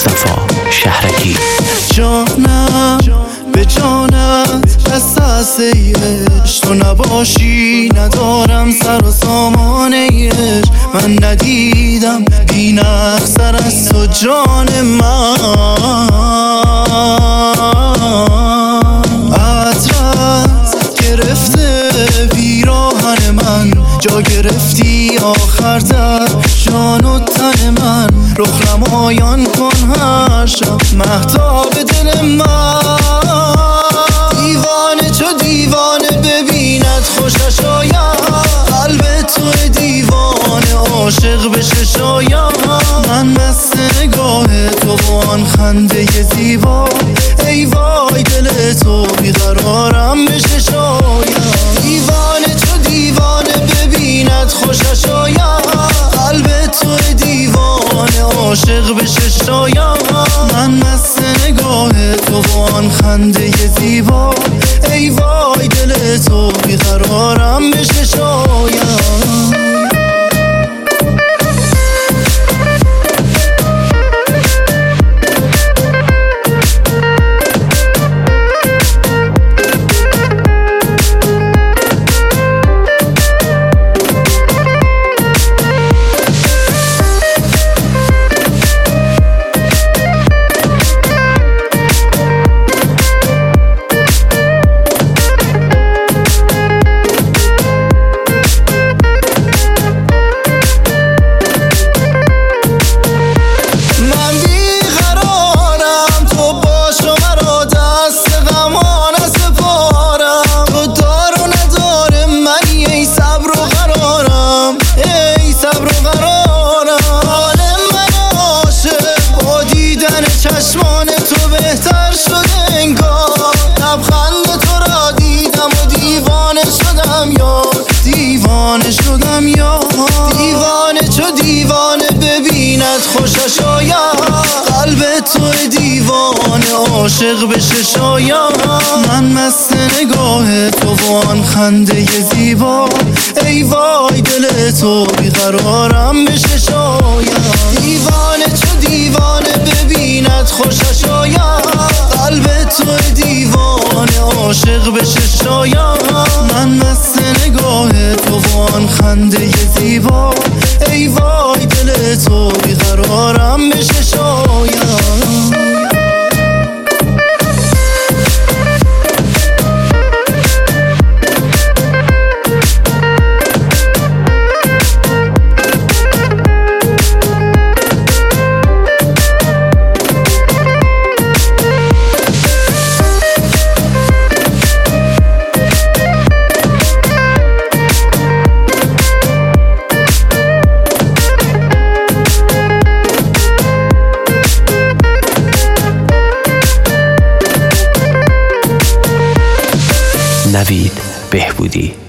مصطفی شهرکی. جانم به جانت دست از عشق، تو نباشی ندارم سر و سامان عشق. من ندیدم بی نقصر از تو جان من، عطرت گرفته پیراهن من، جا گرفتی آخر در جان و تن من. رخ نمایان کن هر شب مهتاب دل من، دیوانه چو دیوانه ببیند خوشش آید، قلب تو دیوانه عاشق بشه شاید. من مست نگاه تو و آن خنده زیبا، ای وای دل تو بیقرارم بشه شاید. دیوانه چو دیوانه ببیند خوشش آید، قلب تو دیوانه عاشق بشه شاید. من مست نگاه تو و آن خنده زیبا، ای وای دل تو بیقرارم بشه شاید. چشمان تو بهتر شده انگار، لبخند تو را دیدم و دیوانه شدم یار، دیوانه شدم یار. دیوانه چو دیوانه ببیند خوشش آید، قلب تو دیوانه عاشق بشه شاید. من مست نگاه تو و آن خنده زیبا، ای وای دل تو بیقرارم بشه شاید. دیوانه چو دیوانه ببیند خوشش آید، قلب تو دیوانه عاشق بشه شاید. من مست نگاه تو و آن خنده زیبا، ای وای دل تو بیقرارم بشه شاید. نوید بهبودی.